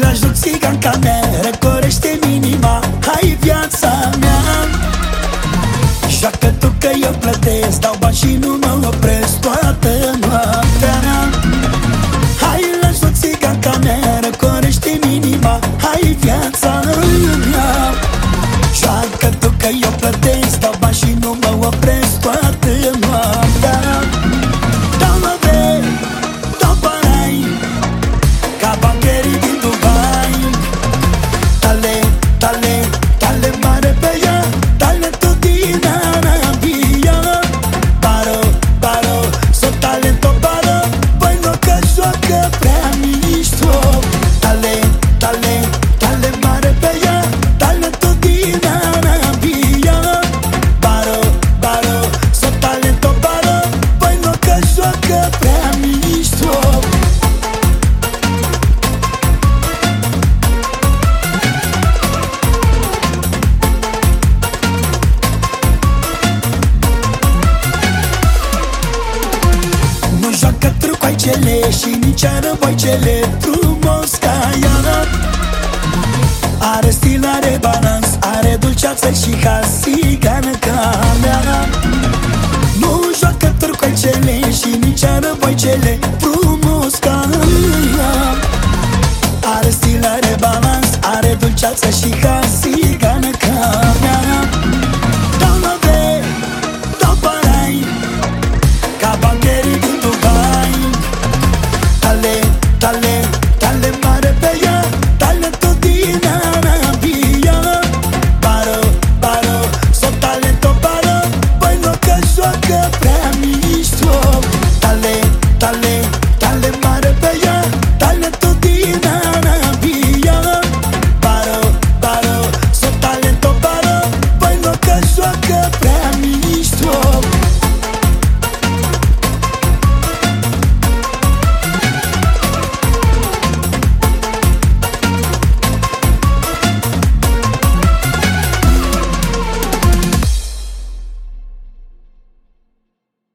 la joc țiganca mea, răcorește minima, hai viața mea. Joacă tu că eu plătesc, dau bani și nu mă opresc toată noaptea. Hai la joc țiganca mea, răcorește minima, hai viața mea. Joacă tu că eu plătesc, dau bani și nu mă opresc toată noaptea. Dau-mă vrei, dau bani, ca bancherii din Dubai. Tale mare pe ea, talentul din Arabia. Baro, sunt talento baro, băi nu că joacă prea mișto. Tale mare pe ea, talentul din Arabia. Baro, sunt talento baro, băi nu că joacă prea mișto. Joacă trucoaicele și nici arăboicele, frumos ca ea. Are stil, are balans, are dulceață și haz, țigană ca mea. Nu joacă trucoaicele și nici arăboicele,